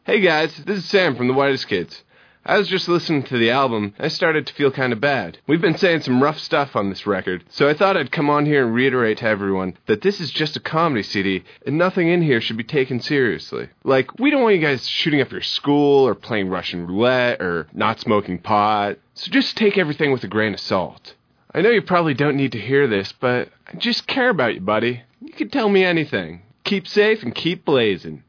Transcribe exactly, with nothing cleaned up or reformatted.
Hey guys, this is Sam from the Whitest Kids. I was just listening to the album, and I started to feel kind of bad. We've been saying some rough stuff on this record, so I thought I'd come on here and reiterate to everyone that this is just a comedy C D, and nothing in here should be taken seriously. Like, we don't want you guys shooting up your school, or playing Russian roulette, or not smoking pot, so just take everything with a grain of salt. I know you probably don't need to hear this, but I just care about you, buddy. You can tell me anything. Keep safe and keep blazing.